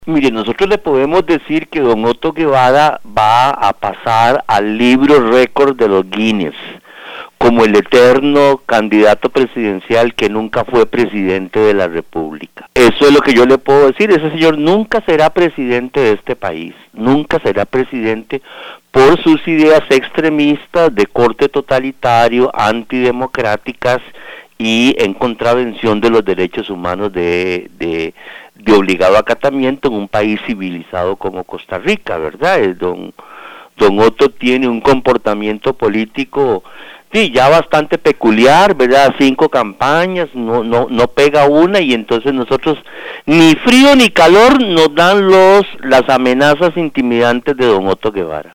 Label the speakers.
Speaker 1: Mire, nosotros le podemos decir que don Otto Guevara va a pasar al libro récord de los Guinness como el eterno candidato presidencial que nunca fue presidente de la República. Eso es lo que yo le puedo decir. Ese señor nunca será presidente de este país, nunca será presidente por sus ideas extremistas de corte totalitario, antidemocráticas y en contravención de los derechos humanos de obligado acatamiento en un país civilizado como Costa Rica, ¿verdad? Don Otto tiene un comportamiento político sí, ya bastante peculiar, ¿verdad? 5 campañas, no pega una, y entonces nosotros ni frío ni calor nos dan las amenazas intimidantes de don Otto Guevara.